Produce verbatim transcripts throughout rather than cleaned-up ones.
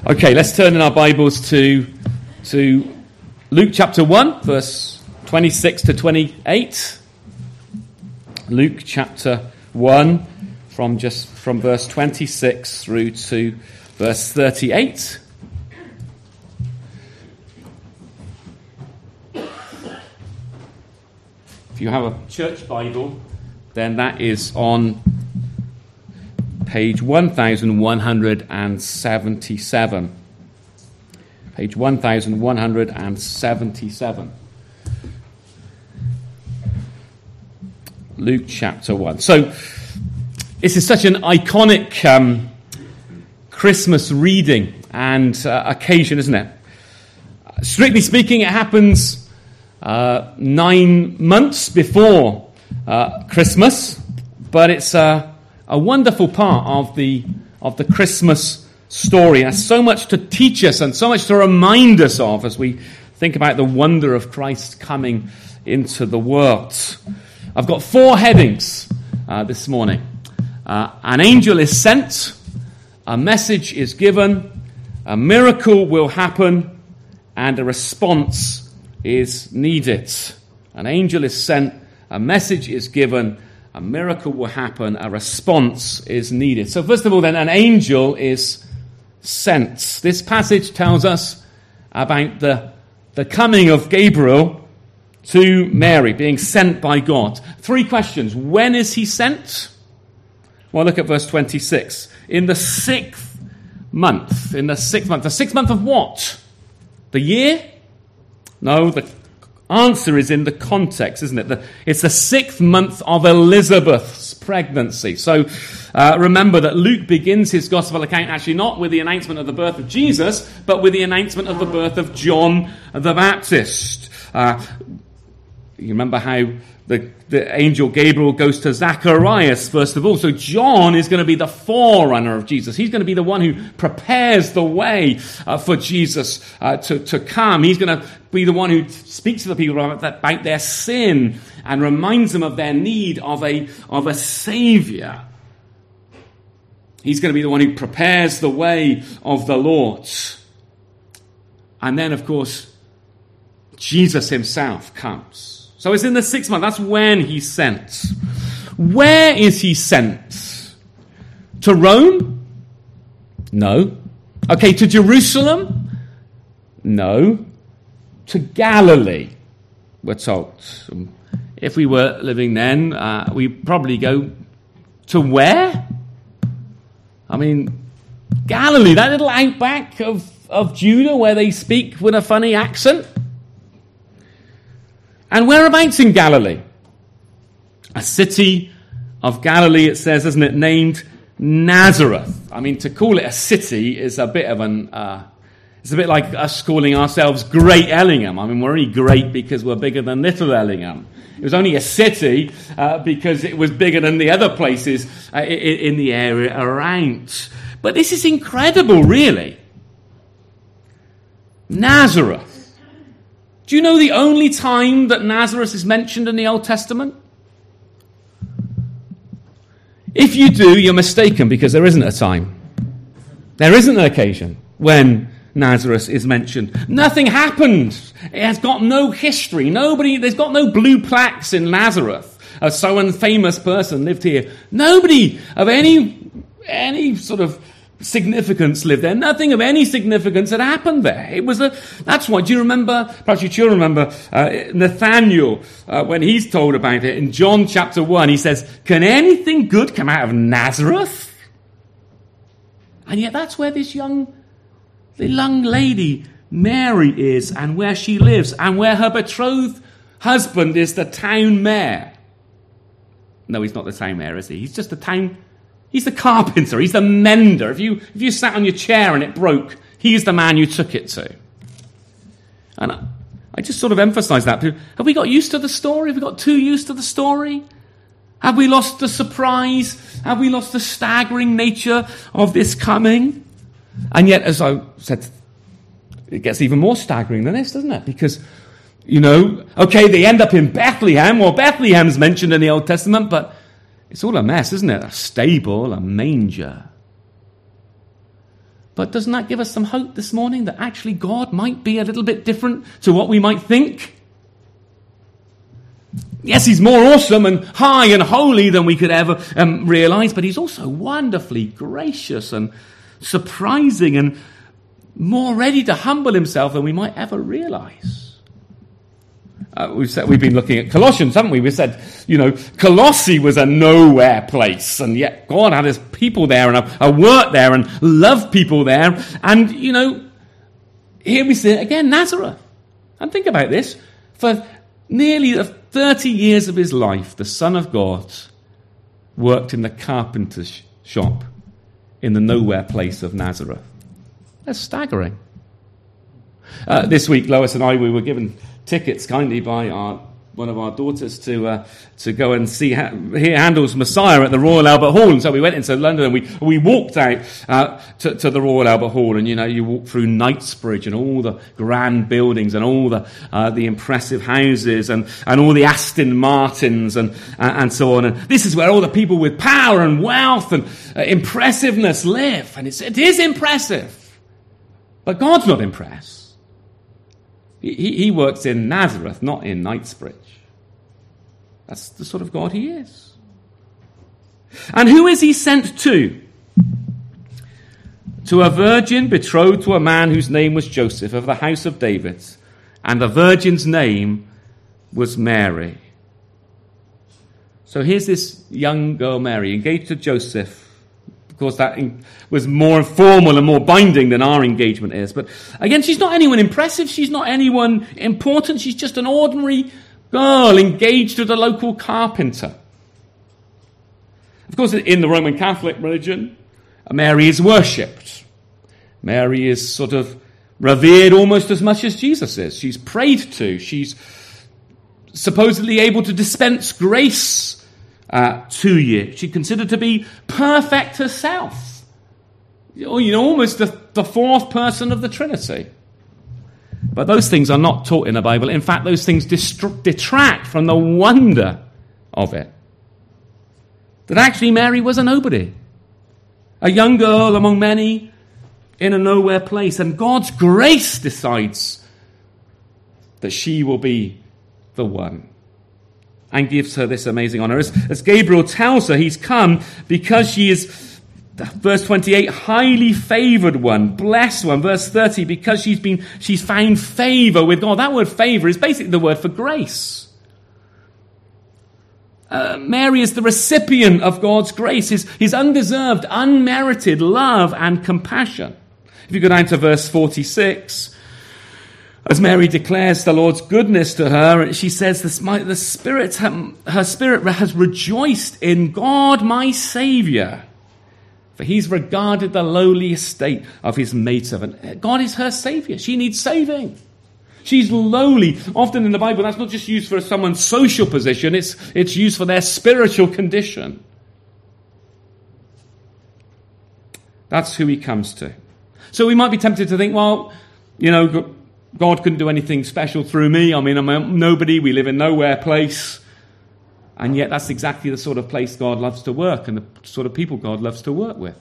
Okay, let's turn in our Bibles to, to Luke chapter one, verse twenty-six to twenty-eight. Luke chapter one, from just from verse twenty-six through to verse thirty-eight. If you have a church Bible, then that is on page one thousand one hundred seventy-seven. Page one thousand one hundred seventy-seven. Luke chapter one. So, this is such an iconic um, Christmas reading and uh, occasion, isn't it? Strictly speaking, it happens uh, nine months before uh, Christmas, but it's a uh, A wonderful part of the of the Christmas story. It has so much to teach us and so much to remind us of as we think about the wonder of Christ coming into the world. I've got four headings uh, this morning. Uh, an angel is sent, a message is given, a miracle will happen, and a response is needed. An angel is sent, a message is given, a miracle will happen, a response is needed. So first of all then, an angel is sent. This passage tells us about the, the coming of Gabriel to Mary, being sent by God. Three questions. When is he sent? Well, look at verse twenty-six. In the sixth month. In the sixth month. The sixth month of what? The year? No, the answer is in the context, isn't it? The, it's the sixth month of Elizabeth's pregnancy. So uh, remember that Luke begins his gospel account actually not with the announcement of the birth of Jesus, but with the announcement of the birth of John the Baptist. Uh, you remember how the, the angel Gabriel goes to Zacharias first of all. So John is going to be the forerunner of Jesus. He's going to be the one who prepares the way uh, for Jesus uh, to, to come. He's going to be the one who speaks to the people about, about their sin and reminds them of their need of a, of a Savior. He's going to be the one who prepares the way of the Lord. And then, of course, Jesus himself comes. So it's in the sixth month. That's when he's sent. Where is he sent? To Rome? No. Okay, to Jerusalem? No. To Galilee, we're told. If we were living then, uh, we'd probably go to where? I mean, Galilee, that little outback of, of Judah where they speak with a funny accent. And whereabouts in Galilee? A city of Galilee, it says, isn't it, named Nazareth. I mean, to call it a city is a bit of an, uh, it's a bit like us calling ourselves Great Ellingham. I mean, we're only great because we're bigger than Little Ellingham. It was only a city uh, because it was bigger than the other places uh, in, in the area around. But this is incredible, really. Nazareth. Do you know the only time that Nazareth is mentioned in the Old Testament? If you do, you're mistaken, because there isn't a time. There isn't an occasion when Nazareth is mentioned. Nothing happened. It has got no history. Nobody, there's got no blue plaques in Nazareth. A so and famous person lived here. Nobody of any, any sort of significance lived there. Nothing of any significance had happened there. It was a, that's why, do you remember, perhaps you children remember, uh, Nathaniel, uh, when he's told about it in John chapter one, he says, can anything good come out of Nazareth? And yet that's where this young, the young lady, Mary, is, and where she lives, and where her betrothed husband is the town mayor. No, he's not the town mayor, is he? He's just the town He's the carpenter. He's the mender. If you if you sat on your chair and it broke, he's the man you took it to. And I, I just sort of emphasize that. Have we got used to the story? Have we got too used to the story? Have we lost the surprise? Have we lost the staggering nature of this coming? And yet, as I said, it gets even more staggering than this, doesn't it? Because, you know, okay, they end up in Bethlehem. Well, Bethlehem's mentioned in the Old Testament, but it's all a mess, isn't it? A stable, a manger. But doesn't that give us some hope this morning that actually God might be a little bit different to what we might think? Yes, he's more awesome and high and holy than we could ever um, realize, but he's also wonderfully gracious and surprising and more ready to humble himself than we might ever realize. Uh, we've said, we've been looking at Colossians, haven't we? We said, you know, Colossae was a nowhere place, and yet God had his people there and a, a work there and loved people there. And, you know, here we see again, Nazareth. And think about this. For nearly thirty years of his life, the Son of God worked in the carpenter's shop in the nowhere place of Nazareth. That's staggering. Uh, this week, Lois and I, we were given tickets kindly by our one of our daughters to uh, to go and see ha- hear Handel's Messiah at the Royal Albert Hall, and so we went into London and we we walked out uh, to, to the Royal Albert Hall, and you know you walk through Knightsbridge and all the grand buildings and all the uh, the impressive houses and, and all the Aston Martins and uh, and so on, and this is where all the people with power and wealth and uh, impressiveness live, and it's it is impressive, but God's not impressed. He, he works in Nazareth, not in Knightsbridge. That's the sort of God he is. And who is he sent to? To a virgin betrothed to a man whose name was Joseph, of the house of David, and the virgin's name was Mary. So here's this young girl, Mary, engaged to Joseph. Of course, that was more formal and more binding than our engagement is. But again, she's not anyone impressive. She's not anyone important. She's just an ordinary girl engaged with a local carpenter. Of course, in the Roman Catholic religion, Mary is worshipped. Mary is sort of revered almost as much as Jesus is. She's prayed to. She's supposedly able to dispense grace Uh, to you. She's considered to be perfect herself. You know, almost the, the fourth person of the Trinity. But those things are not taught in the Bible. In fact, those things dist- detract from the wonder of it. That actually Mary was a nobody. A young girl among many in a nowhere place. And God's grace decides that she will be the one. And gives her this amazing honor. As, as Gabriel tells her, he's come because she is, verse twenty-eight, highly favored one, blessed one. Verse thirty, because she's been, she's found favor with God. That word favor is basically the word for grace. Uh, Mary is the recipient of God's grace, his, his undeserved, unmerited love and compassion. If you go down to verse forty-six, as Mary declares the Lord's goodness to her, she says, the Spirit, her spirit has rejoiced in God, my Saviour, for he's regarded the lowly estate of his maidservant. God is her Saviour. She needs saving. She's lowly. Often in the Bible, that's not just used for someone's social position, it's, it's used for their spiritual condition. That's who he comes to. So we might be tempted to think, well, you know, God couldn't do anything special through me. I mean, I'm a nobody. We live in nowhere place. And yet that's exactly the sort of place God loves to work and the sort of people God loves to work with.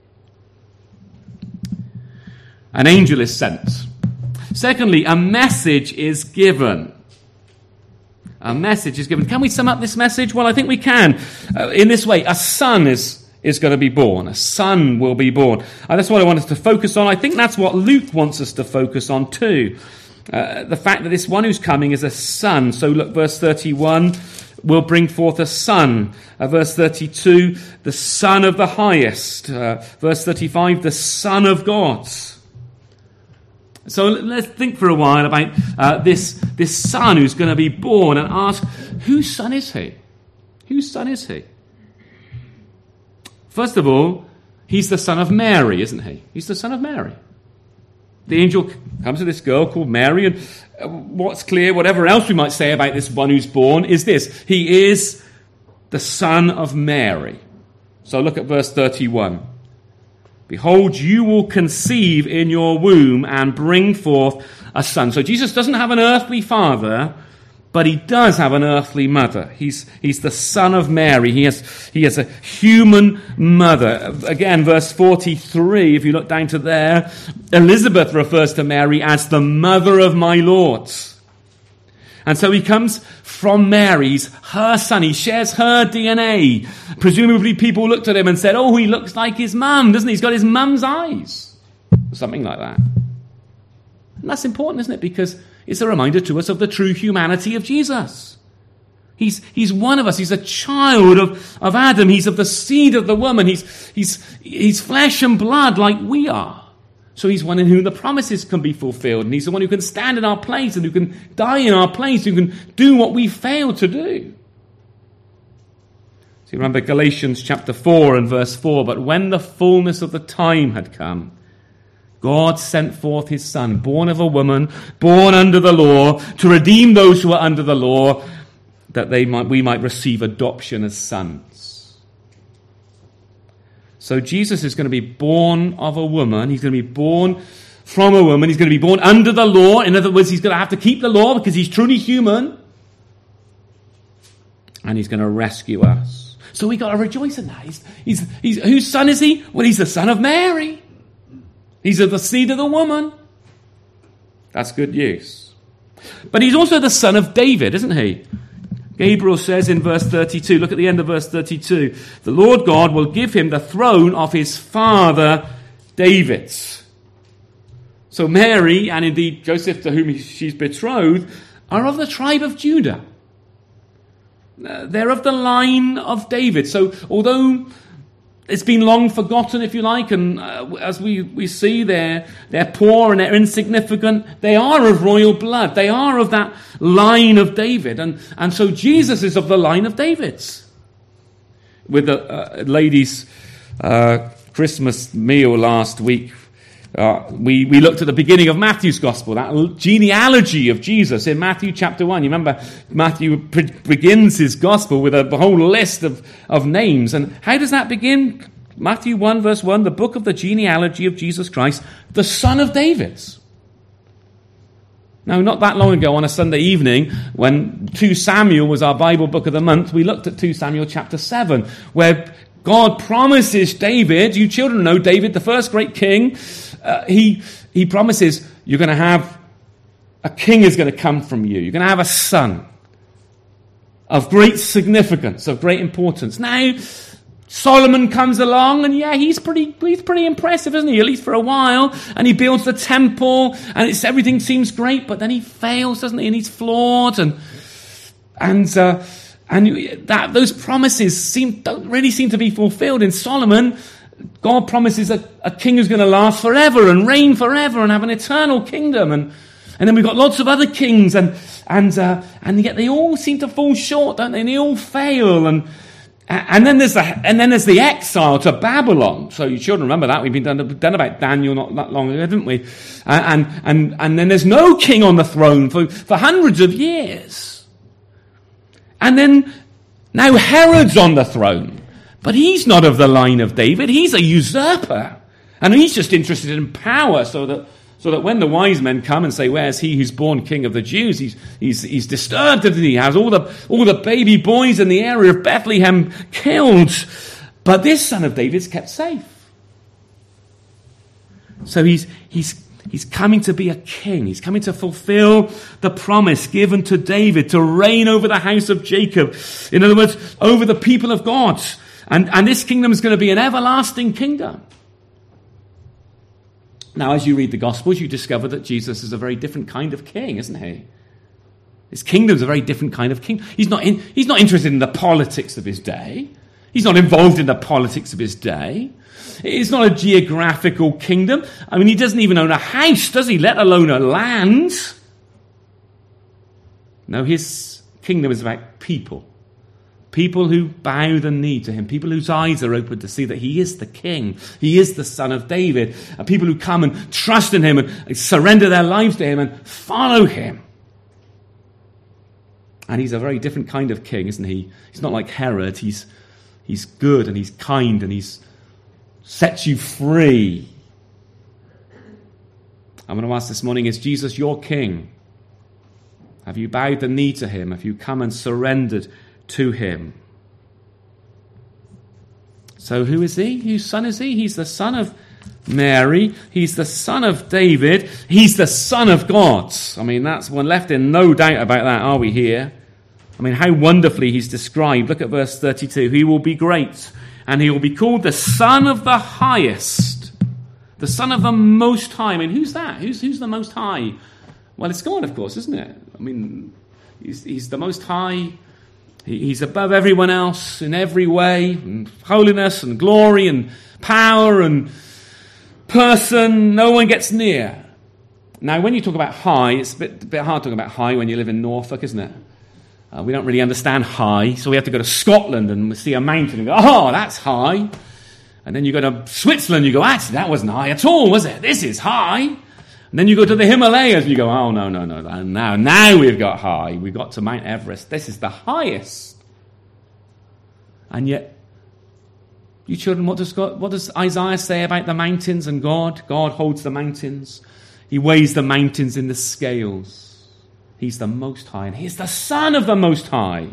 An angel is sent. Secondly, a message is given. A message is given. Can we sum up this message? Well, I think we can. Uh, in this way, a son is is going to be born. A son will be born. And that's what I want us to focus on. I think that's what Luke wants us to focus on too. Uh, the fact that this one who's coming is a son. So look, verse thirty-one, will bring forth a son. Uh, verse thirty-two, the Son of the Highest. Uh, verse thirty-five, the Son of God. So let's think for a while about uh, this, this son who's going to be born and ask, whose son is he? Whose son is he? First of all, he's the son of Mary, isn't he? He's the son of Mary. The angel comes to this girl called Mary, and what's clear, whatever else we might say about this one who's born, is this. He is the son of Mary. So look at verse thirty-one. Behold, you will conceive in your womb and bring forth a son. So Jesus doesn't have an earthly father, but he does have an earthly mother. He's, he's the son of Mary. He has, he has a human mother. Again, verse forty-three, if you look down to there, Elizabeth refers to Mary as the mother of my Lord. And so he comes from Mary. He's her son. He shares her D N A. Presumably people looked at him and said, oh, he looks like his mum, doesn't he? He's got his mum's eyes. Something like that. And that's important, isn't it? Because it's a reminder to us of the true humanity of Jesus. He's, he's one of us. He's a child of, of Adam. He's of the seed of the woman. He's, he's, he's flesh and blood like we are. So he's one in whom the promises can be fulfilled. And he's the one who can stand in our place and who can die in our place, who can do what we fail to do. So you remember Galatians chapter four and verse four, but when the fullness of the time had come, God sent forth his son, born of a woman, born under the law, to redeem those who are under the law, that they might, we might receive adoption as sons. So Jesus is going to be born of a woman. He's going to be born from a woman. He's going to be born under the law. In other words, he's going to have to keep the law because he's truly human. And he's going to rescue us. So we've got to rejoice in that. He's, he's, he's, whose son is he? Well, he's the son of Mary. He's of the seed of the woman. That's good news. But he's also the son of David, isn't he? Gabriel says in verse thirty-two, look at the end of verse thirty-two, the Lord God will give him the throne of his father David. So Mary, and indeed Joseph to whom she's betrothed, are of the tribe of Judah. Uh, they're of the line of David. So although it's been long forgotten, if you like, and uh, as we, we see, they're, they're poor and they're insignificant. They are of royal blood. They are of that line of David. And, and so Jesus is of the line of David's. With the uh, ladies' uh, Christmas meal last week, uh, we, we looked at the beginning of Matthew's Gospel, that genealogy of Jesus in Matthew chapter one. You remember Matthew pre- begins his Gospel with a whole list of, of names. And how does that begin? Matthew one verse one, the book of the genealogy of Jesus Christ, the son of David. Now, not that long ago on a Sunday evening, when Second Samuel was our Bible book of the month, we looked at Second Samuel chapter seven, where God promises David, you children know David, the first great king, uh, he, he promises you're going to have, a king is going to come from you. You're going to have a son of great significance, of great importance. Now, Solomon comes along, and yeah, he's pretty, he's pretty impressive, isn't he? At least for a while. And he builds the temple, and it's, everything seems great, but then he fails, doesn't he? And he's flawed, and, and, uh, and that, those promises seem, don't really seem to be fulfilled. In Solomon, God promises a, a king who's going to last forever and reign forever and have an eternal kingdom. And, and then we've got lots of other kings, and, and, uh, and yet they all seem to fall short, don't they? And they all fail, and, And then there's the and then there's the exile to Babylon. So you children remember that we've been done, done about Daniel not that long ago, haven't we? And and and then there's no king on the throne for, for hundreds of years. And then now Herod's on the throne, but he's not of the line of David. He's a usurper, and he's just interested in power, so that. So that when the wise men come and say, where's he who's born king of the Jews? He's, he's, he's disturbed, and he has all the, all the baby boys in the area of Bethlehem killed. But this son of David's kept safe. So he's, he's, he's coming to be a king. He's coming to fulfill the promise given to David to reign over the house of Jacob. In other words, over the people of God. And, and this kingdom is going to be an everlasting kingdom. Now, as you read the Gospels, you discover that Jesus is a very different kind of king, isn't he? His kingdom's a very different kind of king. He's not in, he's not interested in the politics of his day. He's not involved in the politics of his day. It's not a geographical kingdom. I mean, he doesn't even own a house, does he? Let alone a land. No, his kingdom is about people. People who bow the knee to him. People whose eyes are open to see that he is the king. He is the son of David. And people who come and trust in him and surrender their lives to him and follow him. And he's a very different kind of king, isn't he? He's not like Herod. He's, he's good and he's kind and he's sets you free. I'm going to ask this morning, is Jesus your king? Have you bowed the knee to him? Have you come and surrendered to him? So who is he? Whose son is he? He's the son of Mary. He's the son of David. He's the son of God. I mean, that's one left in no doubt about that, are we here? I mean, how wonderfully he's described. Look at verse thirty-two. He will be great, and he will be called the Son of the Highest. The Son of the Most High. I mean, who's that? Who's, who's the Most High? Well, it's God, of course, isn't it? I mean, he's, he's the Most High. He, he's above everyone else in every way, and holiness and glory and power and person. No one gets near. Now, when you talk about high, it's a bit, a bit hard talking about high when you live in Norfolk, isn't it? Uh, we don't really understand high, so we have to go to Scotland and see a mountain and go, oh, that's high. And then you go to Switzerland, you go, actually, that wasn't high at all, was it? This is high. And then you go to the Himalayas and you go, oh, no, no, no. Now, now we've got high. We've got to Mount Everest. This is the highest. And yet, you children, what does God, what does Isaiah say about the mountains and God? God holds the mountains. He weighs the mountains in the scales. He's the Most High, and he's the Son of the Most High.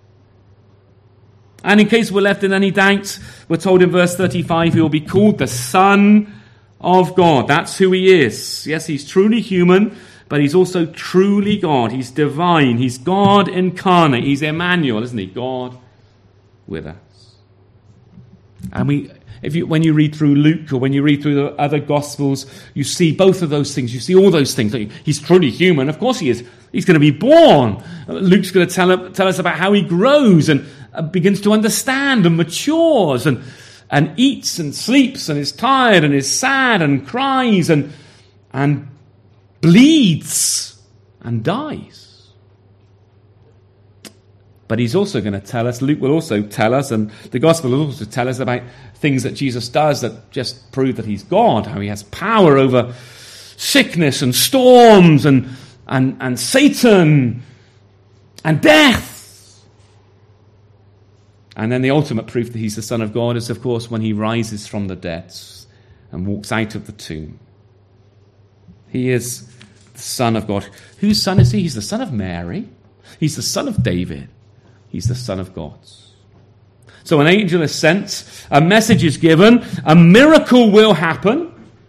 And in case we're left in any doubt, we're told in verse thirty-five, he will be called the Son of God. That's who he is. Yes, he's truly human, but he's also truly God. He's divine. He's God incarnate. He's Emmanuel, isn't he? God with us. And we, if you, when you read through Luke or when you read through the other Gospels, you see both of those things. You see all those things. He's truly human. Of course he is. He's going to be born. Luke's going to tell, tell us about how he grows and begins to understand and matures and and eats and sleeps and is tired and is sad and cries and and bleeds and dies. But he's also going to tell us, Luke will also tell us, and the Gospel will also tell us about things that Jesus does that just prove that he's God, how he has power over sickness and storms and and, and Satan and death. And then the ultimate proof that he's the Son of God is, of course, when he rises from the dead and walks out of the tomb. He is the Son of God. Whose son is he? He's the son of Mary. He's the son of David. He's the Son of God. So an angel is sent, a message is given, a miracle will happen.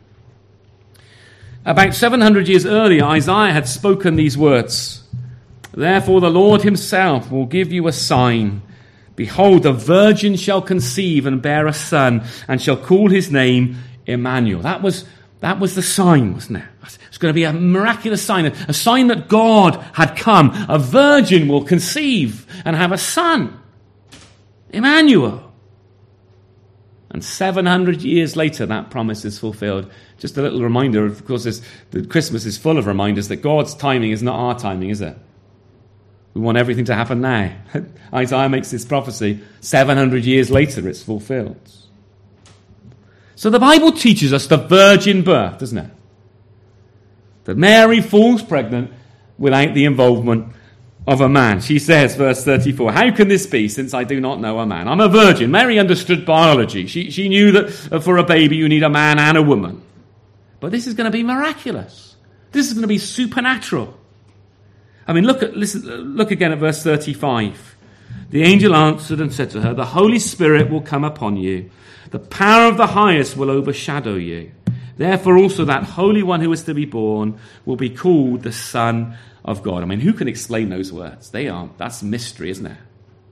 About seven hundred years earlier, Isaiah had spoken these words. Therefore the Lord himself will give you a sign. Behold, the virgin shall conceive and bear a son, and shall call his name Emmanuel. That was, that was the sign, wasn't it? It's going to be a miraculous sign, a sign that God had come. A virgin will conceive and have a son, Emmanuel. And seven hundred years later, that promise is fulfilled. Just a little reminder, of course, is that Christmas is full of reminders that God's timing is not our timing, is it? We want everything to happen now. Isaiah makes this prophecy. seven hundred years later, it's fulfilled. So the Bible teaches us the virgin birth, doesn't it? That Mary falls pregnant without the involvement of a man. She says, verse thirty-four, how can this be, since I do not know a man? I'm a virgin. Mary understood biology. She, she knew that for a baby you need a man and a woman. But this is going to be miraculous. This is going to be supernatural. I mean, look at listen. Look again at verse thirty-five. The angel answered and said to her, the Holy Spirit will come upon you. The power of the highest will overshadow you. Therefore also that Holy One who is to be born will be called the Son of God. I mean, who can explain those words? They are, that's mystery, isn't it?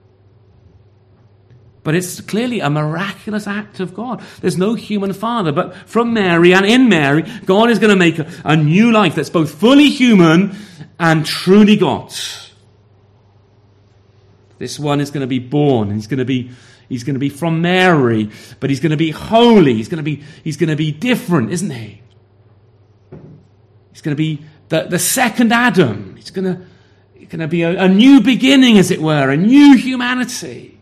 But it's clearly a miraculous act of God. There's no human father, but from Mary and in Mary, God is going to make a, a new life that's both fully human and truly God. This one is going to be born. He's going to be, he's going to be from Mary, but he's going to be holy. He's going to be, he's going to be different, isn't he? He's going to be the, the second Adam. He's going to, it's going to be a, a new beginning, as it were, a new humanity.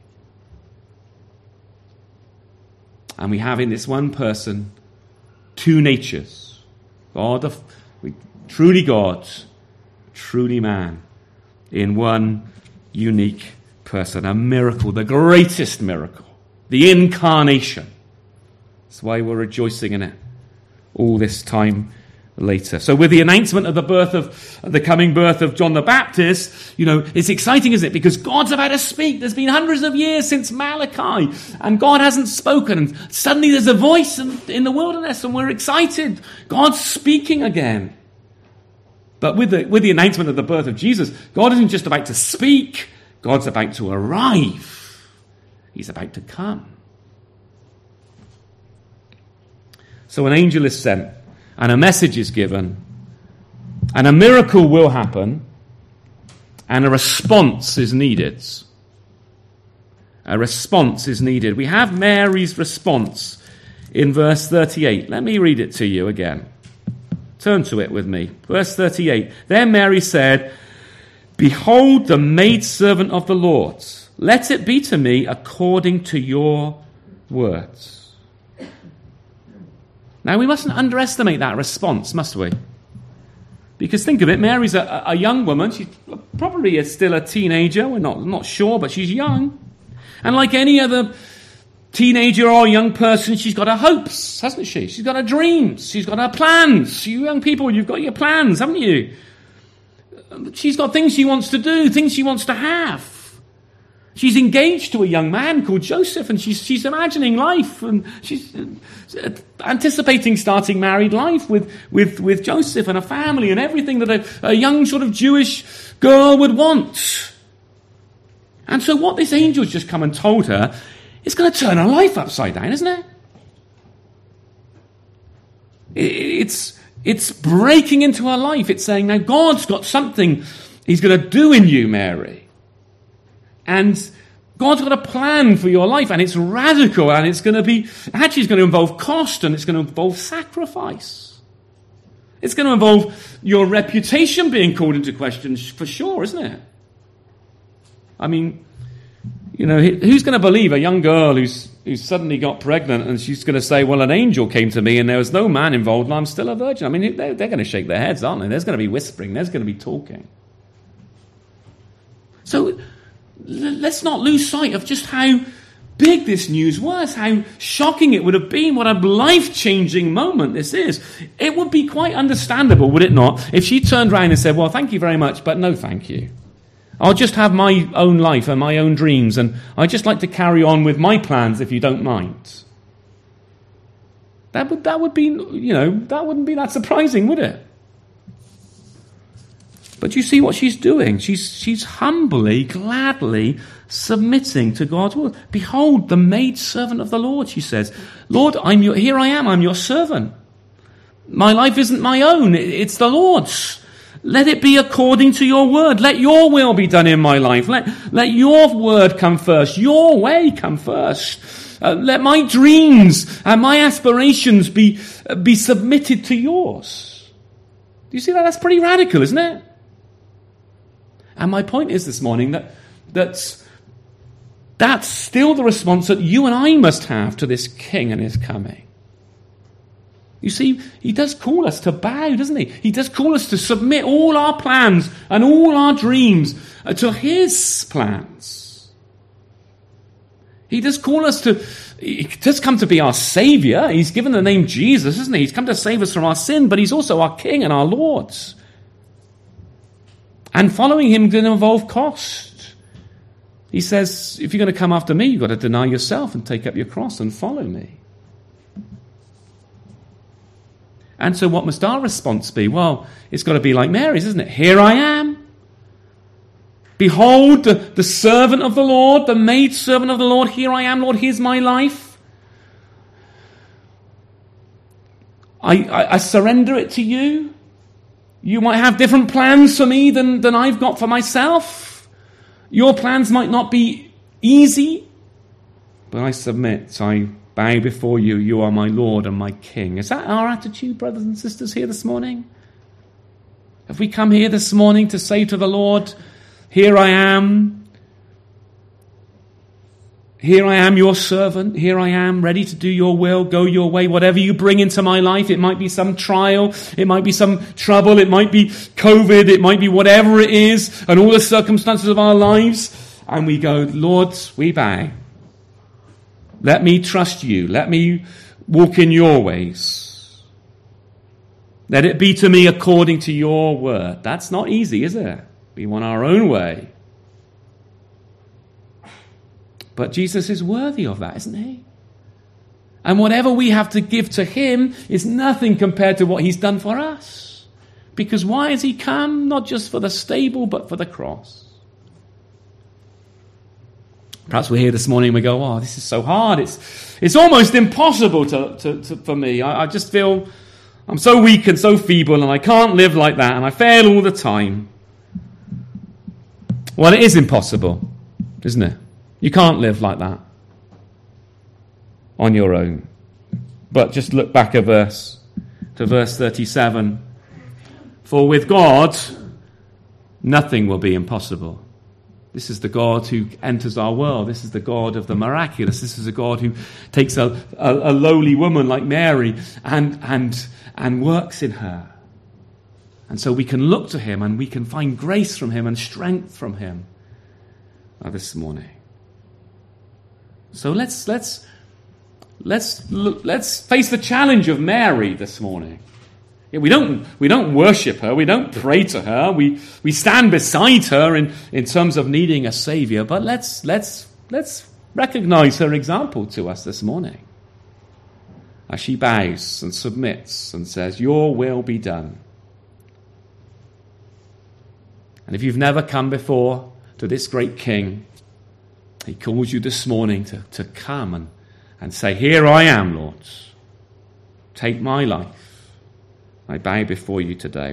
And we have in this one person two natures. God, of, truly God, truly man, in one unique person. A miracle, the greatest miracle, the incarnation. That's why we're rejoicing in it all this time later. So with the announcement of the birth of the coming birth of John the Baptist, you know, it's exciting, isn't it? Because God's about to speak. There's been hundreds of years since Malachi, and God hasn't spoken. And suddenly there's a voice in, in the wilderness, and we're excited. God's speaking again. But with the with the announcement of the birth of Jesus, God isn't just about to speak. God's about to arrive. He's about to come. So an angel is sent, and a message is given, and a miracle will happen, and a response is needed. A response is needed. We have Mary's response in verse thirty-eight. Let me read it to you again. Turn to it with me. Verse thirty-eight. Then Mary said, "Behold the maidservant of the Lord. Let it be to me according to your words." Now, we mustn't underestimate that response, must we? Because think of it, Mary's a, a young woman. She's probably is still a teenager. We're not, not sure, but she's young. And like any other teenager or young person, she's got her hopes, hasn't she? She's got her dreams. She's got her plans. You young people, you've got your plans, haven't you? She's got things she wants to do, things she wants to have. She's engaged to a young man called Joseph, and she's she's imagining life, and she's anticipating starting married life with, with, with Joseph and a family and everything that a, a young sort of Jewish girl would want. And so what this angel's just come and told her is going to turn her life upside down, isn't it? It's, it's breaking into her life. It's saying, now God's got something he's going to do in you, Mary. And God's got a plan for your life, and it's radical, and it's going to be, actually it's going to involve cost, and it's going to involve sacrifice. It's going to involve your reputation being called into question for sure, isn't it? I mean, you know, who's going to believe a young girl who's who's suddenly got pregnant and she's going to say, well, an angel came to me and there was no man involved and I'm still a virgin? I mean, they're, they're going to shake their heads, aren't they? There's going to be whispering. There's going to be talking. So let's not lose sight of just how big this news was, how shocking it would have been, what a life-changing moment this is. It would be quite understandable, would it not, if she turned around and said, well, thank you very much, but no thank you. I'll just have my own life and my own dreams, and I'd just like to carry on with my plans if you don't mind. That would, that would be, you know, that wouldn't be that surprising, would it? But you see what she's doing. She's, she's humbly, gladly submitting to God's word. Behold, the maidservant of the Lord, she says. Lord, I'm your, here I am, I'm your servant. My life isn't my own, it's the Lord's. Let it be according to your word. Let your will be done in my life. Let, let your word come first. Your way come first. Uh, let my dreams and my aspirations be, uh, be submitted to yours. Do you see that? That's pretty radical, isn't it? And my point is this morning that that's, that's still the response that you and I must have to this King and his coming. You see, he does call us to bow, doesn't he? He does call us to submit all our plans and all our dreams to his plans. He does call us to, he does come to be our Saviour. He's given the name Jesus, isn't he? He's come to save us from our sin, but he's also our King and our Lord. And following him can involve cost. He says, if you're going to come after me, you've got to deny yourself and take up your cross and follow me. And so what must our response be? Well, it's got to be like Mary's, isn't it? Here I am. Behold, the, the servant of the Lord, the maidservant of the Lord. Here I am, Lord, here's my life. I, I, I surrender it to you. You might have different plans for me than, than I've got for myself. Your plans might not be easy, but I submit. I bow before you. You are my Lord and my King. Is that our attitude, brothers and sisters, here this morning? Have we come here this morning to say to the Lord, here I am. Here I am, your servant. Here I am, ready to do your will, go your way. Whatever you bring into my life, it might be some trial, it might be some trouble, it might be COVID, it might be whatever it is, and all the circumstances of our lives. And we go, Lord, we bow. Let me trust you. Let me walk in your ways. Let it be to me according to your word. That's not easy, is it? We want our own way. But Jesus is worthy of that, isn't he? And whatever we have to give to him is nothing compared to what he's done for us. Because why has he come? Not just for the stable, but for the cross. Perhaps we're here this morning and we go, oh, this is so hard. It's it's almost impossible to, to, to for me. I, I just feel I'm so weak and so feeble and I can't live like that and I fail all the time. Well, it is impossible, isn't it? You can't live like that on your own. But just look back a verse to verse thirty-seven. For with God, nothing will be impossible. This is the God who enters our world. This is the God of the miraculous. This is a God who takes a, a, a lowly woman like Mary and, and, and works in her. And so we can look to him and we can find grace from him and strength from him uh, this morning. So let's let's let's let's face the challenge of Mary this morning. Yeah, we don't we don't worship her, we don't pray to her, we, we stand beside her in, in terms of needing a savior, but let's let's let's recognize her example to us this morning. As she bows and submits and says, your will be done. And if you've never come before to this great King, he calls you this morning to, to come and, and say, here I am, Lord. Take my life. I bow before you today.